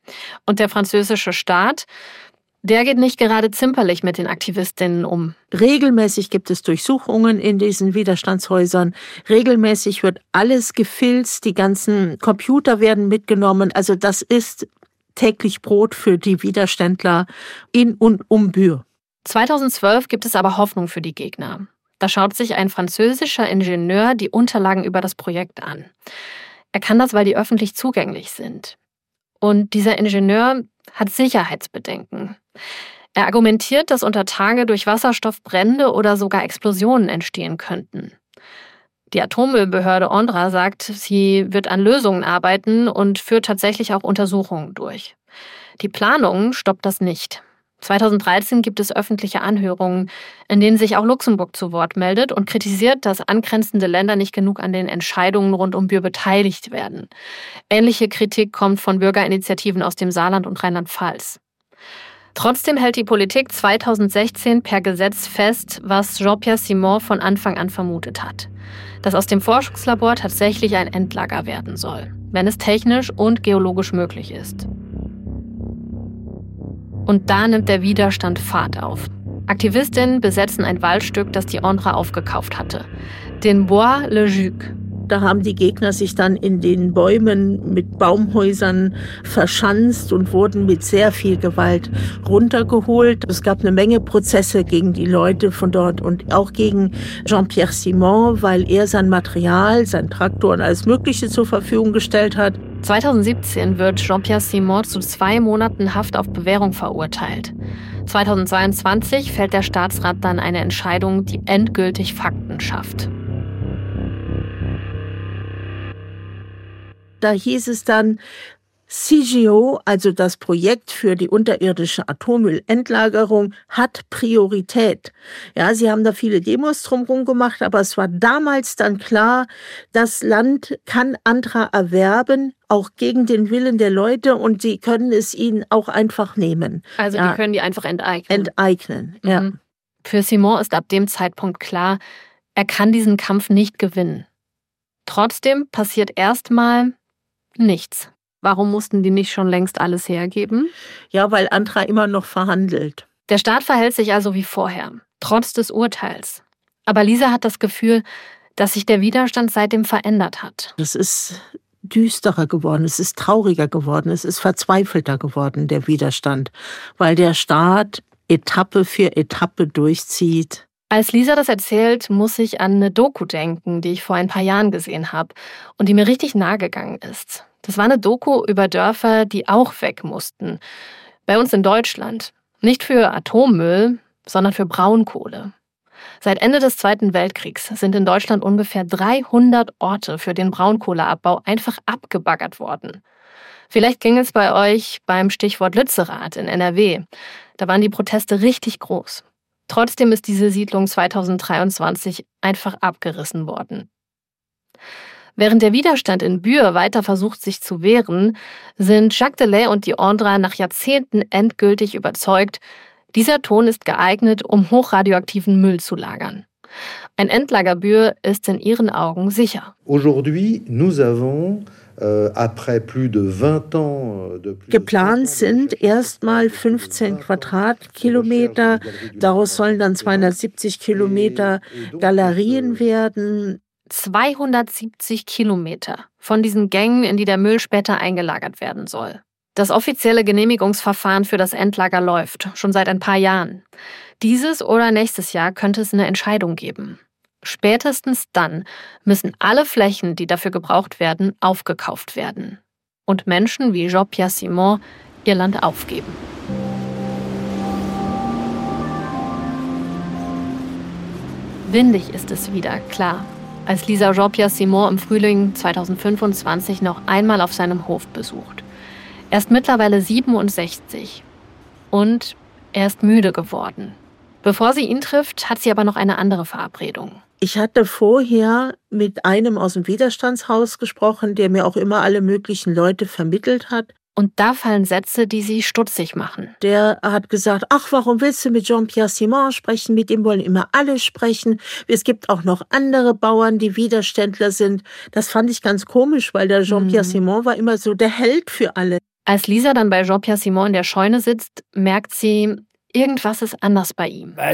Und der französische Staat, der geht nicht gerade zimperlich mit den Aktivistinnen um. Regelmäßig gibt es Durchsuchungen in diesen Widerstandshäusern. Regelmäßig wird alles gefilzt, die ganzen Computer werden mitgenommen. Also das ist täglich Brot für die Widerständler in und um Bure. zweitausendzwölf gibt es aber Hoffnung für die Gegner. Da schaut sich ein französischer Ingenieur die Unterlagen über das Projekt an. Er kann das, weil die öffentlich zugänglich sind. Und dieser Ingenieur hat Sicherheitsbedenken. Er argumentiert, dass unter Tage durch Wasserstoff Brände oder sogar Explosionen entstehen könnten. Die Atommüllbehörde Ondra sagt, sie wird an Lösungen arbeiten und führt tatsächlich auch Untersuchungen durch. Die Planung stoppt das nicht. zweitausenddreizehn gibt es öffentliche Anhörungen, in denen sich auch Luxemburg zu Wort meldet und kritisiert, dass angrenzende Länder nicht genug an den Entscheidungen rund um Bure beteiligt werden. Ähnliche Kritik kommt von Bürgerinitiativen aus dem Saarland und Rheinland-Pfalz. Trotzdem hält die Politik zweitausendsechzehn per Gesetz fest, was Jean-Pierre Simon von Anfang an vermutet hat. Dass aus dem Forschungslabor tatsächlich ein Endlager werden soll, wenn es technisch und geologisch möglich ist. Und da nimmt der Widerstand Fahrt auf. Aktivistinnen besetzen ein Waldstück, das die Ondra aufgekauft hatte. Den Bois Le Juc. Da haben die Gegner sich dann in den Bäumen mit Baumhäusern verschanzt und wurden mit sehr viel Gewalt runtergeholt. Es gab eine Menge Prozesse gegen die Leute von dort und auch gegen Jean-Pierre Simon, weil er sein Material, sein Traktor und alles Mögliche zur Verfügung gestellt hat. zweitausendsiebzehn wird Jean-Pierre Simon zu zwei Monaten Haft auf Bewährung verurteilt. zweitausendzweiundzwanzig fällt der Staatsrat dann eine Entscheidung, die endgültig Fakten schafft. Da hieß es dann, C G O, also das Projekt für die unterirdische Atommüllendlagerung, hat Priorität. Ja, sie haben da viele Demos drumherum gemacht, aber es war damals dann klar, das Land kann Andra erwerben, auch gegen den Willen der Leute, und sie können es ihnen auch einfach nehmen. Also ja, die können die einfach enteignen. Enteignen, ja. Mhm. Für Simon ist ab dem Zeitpunkt klar, er kann diesen Kampf nicht gewinnen. Trotzdem passiert erstmal nichts. Warum mussten die nicht schon längst alles hergeben? Ja, weil Andra immer noch verhandelt. Der Staat verhält sich also wie vorher, trotz des Urteils. Aber Lisa hat das Gefühl, dass sich der Widerstand seitdem verändert hat. Es ist düsterer geworden, es ist trauriger geworden, es ist verzweifelter geworden, der Widerstand, weil der Staat Etappe für Etappe durchzieht. Als Lisa das erzählt, muss ich an eine Doku denken, die ich vor ein paar Jahren gesehen habe und die mir richtig nahe gegangen ist. Das war eine Doku über Dörfer, die auch weg mussten. Bei uns in Deutschland. Nicht für Atommüll, sondern für Braunkohle. Seit Ende des Zweiten Weltkriegs sind in Deutschland ungefähr dreihundert Orte für den Braunkohleabbau einfach abgebaggert worden. Vielleicht ging es bei euch beim Stichwort Lützerath in N R W. Da waren die Proteste richtig groß. Trotzdem ist diese Siedlung zweitausenddreiundzwanzig einfach abgerissen worden. Während der Widerstand in Bure weiter versucht, sich zu wehren, sind Jacques Delay und die Ondra nach Jahrzehnten endgültig überzeugt, dieser Ton ist geeignet, um hochradioaktiven Müll zu lagern. Ein Endlager Bure ist in ihren Augen sicher. Aujourd'hui, nous avons Geplant sind erstmal fünfzehn Quadratkilometer, daraus sollen dann zweihundertsiebzig Kilometer Galerien werden. zweihundertsiebzig Kilometer von diesen Gängen, in die der Müll später eingelagert werden soll. Das offizielle Genehmigungsverfahren für das Endlager läuft, schon seit ein paar Jahren. Dieses oder nächstes Jahr könnte es eine Entscheidung geben. Spätestens dann müssen alle Flächen, die dafür gebraucht werden, aufgekauft werden. Und Menschen wie Jean-Pierre Simon ihr Land aufgeben. Windig ist es wieder, klar, als Lisa Jean-Pierre Simon im Frühling zweitausendfünfundzwanzig noch einmal auf seinem Hof besucht. Er ist mittlerweile siebenundsechzig und er ist müde geworden. Bevor sie ihn trifft, hat sie aber noch eine andere Verabredung. Ich hatte vorher mit einem aus dem Widerstandshaus gesprochen, der mir auch immer alle möglichen Leute vermittelt hat. Und da fallen Sätze, die sie stutzig machen. Der hat gesagt, ach, warum willst du mit Jean-Pierre Simon sprechen? Mit dem wollen immer alle sprechen. Es gibt auch noch andere Bauern, die Widerständler sind. Das fand ich ganz komisch, weil der Jean-Pierre mhm. Simon war immer so der Held für alle. Als Lisa dann bei Jean-Pierre Simon in der Scheune sitzt, merkt sie, irgendwas ist anders bei ihm. Ja,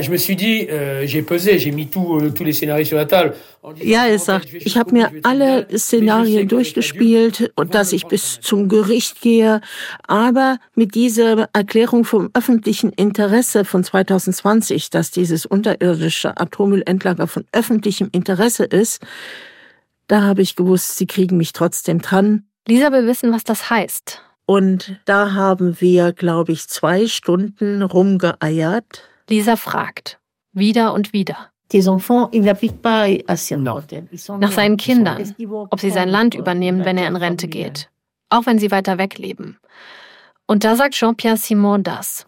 er sagt, ich habe mir alle Szenarien durchgespielt und dass ich bis zum Gericht gehe. Aber mit dieser Erklärung vom öffentlichen Interesse von zwanzig zwanzig, dass dieses unterirdische Atommüllendlager von öffentlichem Interesse ist, da habe ich gewusst, sie kriegen mich trotzdem dran. Lisa will wissen, was das heißt. Und da haben wir, glaube ich, zwei Stunden rumgeeiert. Lisa fragt, wieder und wieder. Nach seinen Kindern, ob sie sein Land übernehmen, wenn er in Rente geht. Auch wenn sie weiter weg leben. Und da sagt Jean-Pierre Simon das.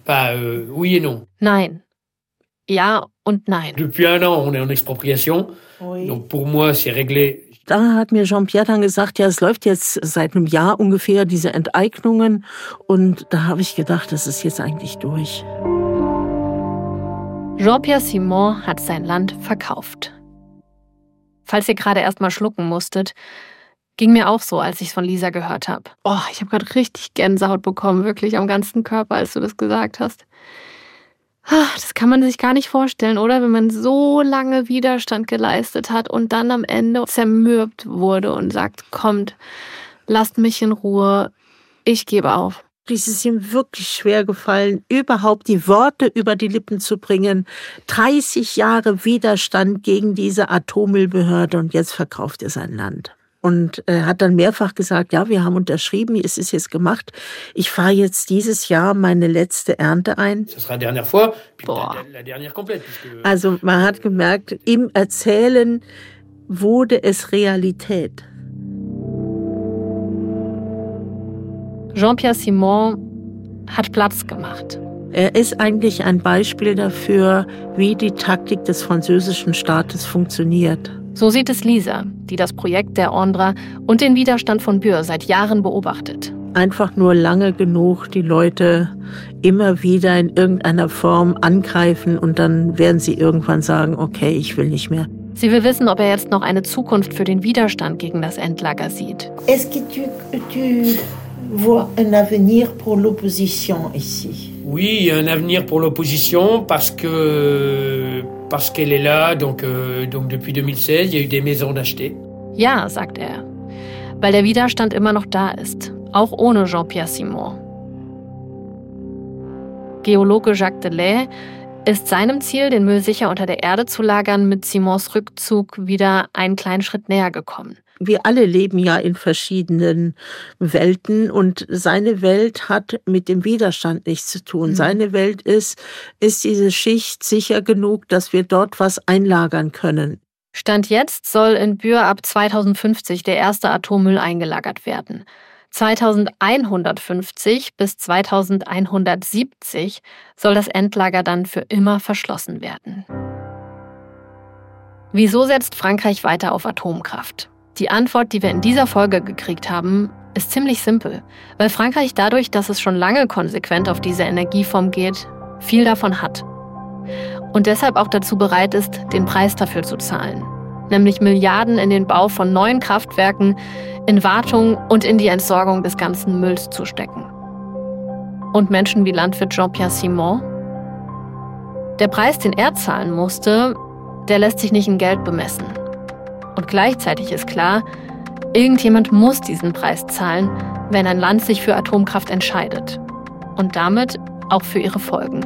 Nein. Ja und nein. Depuis un an, on est en expropriation. Donc pour moi, c'est réglé. Da hat mir Jean-Pierre dann gesagt, ja, es läuft jetzt seit einem Jahr ungefähr, diese Enteignungen. Und da habe ich gedacht, das ist jetzt eigentlich durch. Jean-Pierre Simon hat sein Land verkauft. Falls ihr gerade erst mal schlucken musstet, ging mir auch so, als ich es von Lisa gehört habe. Oh, ich habe gerade richtig Gänsehaut bekommen, wirklich am ganzen Körper, als du das gesagt hast. Das kann man sich gar nicht vorstellen, oder? Wenn man so lange Widerstand geleistet hat und dann am Ende zermürbt wurde und sagt, kommt, lasst mich in Ruhe, ich gebe auf. Es ist ihm wirklich schwer gefallen, überhaupt die Worte über die Lippen zu bringen. dreißig Jahre Widerstand gegen diese Atommüllbehörde und jetzt verkauft er sein Land. Und er hat dann mehrfach gesagt, ja, wir haben unterschrieben, es ist jetzt gemacht. Ich fahre jetzt dieses Jahr meine letzte Ernte ein. Boah. Also man hat gemerkt, im Erzählen wurde es Realität. Jean-Pierre Simon hat Platz gemacht. Er ist eigentlich ein Beispiel dafür, wie die Taktik des französischen Staates funktioniert. So sieht es Lisa, die das Projekt der Ondra und den Widerstand von Bure seit Jahren beobachtet. Einfach nur lange genug die Leute immer wieder in irgendeiner Form angreifen und dann werden sie irgendwann sagen, okay, ich will nicht mehr. Sie will wissen, ob er jetzt noch eine Zukunft für den Widerstand gegen das Endlager sieht. Est-ce que tu, tu vois un avenir pour l'opposition ici? Oui, il y a un avenir pour l'opposition parce que parce qu'elle est là, donc euh, donc depuis deux mille seize, il y a eu des maisons d'achetées. Ja, sagt er, weil der Widerstand immer noch da ist, auch ohne Jean-Pierre Simon. Geologe Jacques Delay ist seinem Ziel, den Müll sicher unter der Erde zu lagern, mit Simons Rückzug wieder einen kleinen Schritt näher gekommen. Wir alle leben ja in verschiedenen Welten und seine Welt hat mit dem Widerstand nichts zu tun. Mhm. Seine Welt ist, ist diese Schicht sicher genug, dass wir dort was einlagern können. Stand jetzt soll in Bure ab zweitausendfünfzig der erste Atommüll eingelagert werden. zweitausendeinhundertfünfzig bis zweitausendeinhundertsiebzig soll das Endlager dann für immer verschlossen werden. Wieso setzt Frankreich weiter auf Atomkraft? Die Antwort, die wir in dieser Folge gekriegt haben, ist ziemlich simpel, weil Frankreich dadurch, dass es schon lange konsequent auf diese Energieform geht, viel davon hat. Und deshalb auch dazu bereit ist, den Preis dafür zu zahlen. Nämlich Milliarden in den Bau von neuen Kraftwerken, in Wartung und in die Entsorgung des ganzen Mülls zu stecken. Und Menschen wie Landwirt Jean-Pierre Simon? Der Preis, den er zahlen musste, der lässt sich nicht in Geld bemessen. Und gleichzeitig ist klar, irgendjemand muss diesen Preis zahlen, wenn ein Land sich für Atomkraft entscheidet. Und damit auch für ihre Folgen.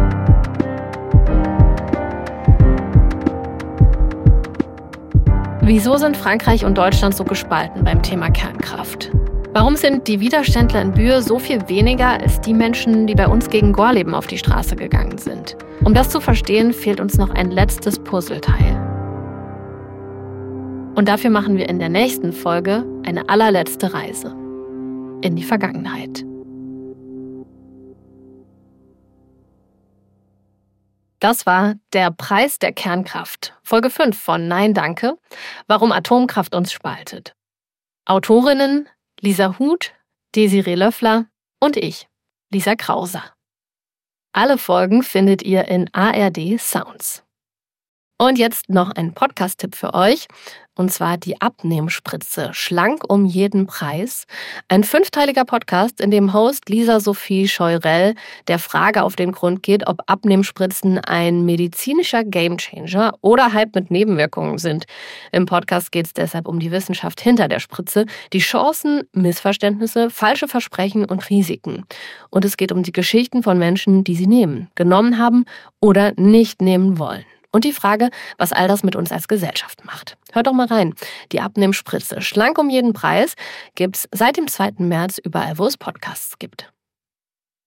Wieso sind Frankreich und Deutschland so gespalten beim Thema Kernkraft? Warum sind die Widerständler in Bure so viel weniger als die Menschen, die bei uns gegen Gorleben auf die Straße gegangen sind? Um das zu verstehen, fehlt uns noch ein letztes Puzzleteil. Und dafür machen wir in der nächsten Folge eine allerletzte Reise in die Vergangenheit. Das war der Preis der Kernkraft, Folge fünf von Nein, danke, warum Atomkraft uns spaltet. Autorinnen Lisa Huth, Desiree Löffler und ich, Lisa Krauser. Alle Folgen findet ihr in A R D Sounds. Und jetzt noch ein Podcast-Tipp für euch, und zwar die Abnehmspritze. Schlank um jeden Preis. Ein fünfteiliger Podcast, in dem Host Lisa Sophie Scheurell der Frage auf den Grund geht, ob Abnehmspritzen ein medizinischer Gamechanger oder Hype mit Nebenwirkungen sind. Im Podcast geht es deshalb um die Wissenschaft hinter der Spritze, die Chancen, Missverständnisse, falsche Versprechen und Risiken. Und es geht um die Geschichten von Menschen, die sie nehmen, genommen haben oder nicht nehmen wollen. Und die Frage, was all das mit uns als Gesellschaft macht. Hört doch mal rein. Die Abnehmspritze, schlank um jeden Preis, gibt's seit dem zweiten März überall, wo es Podcasts gibt.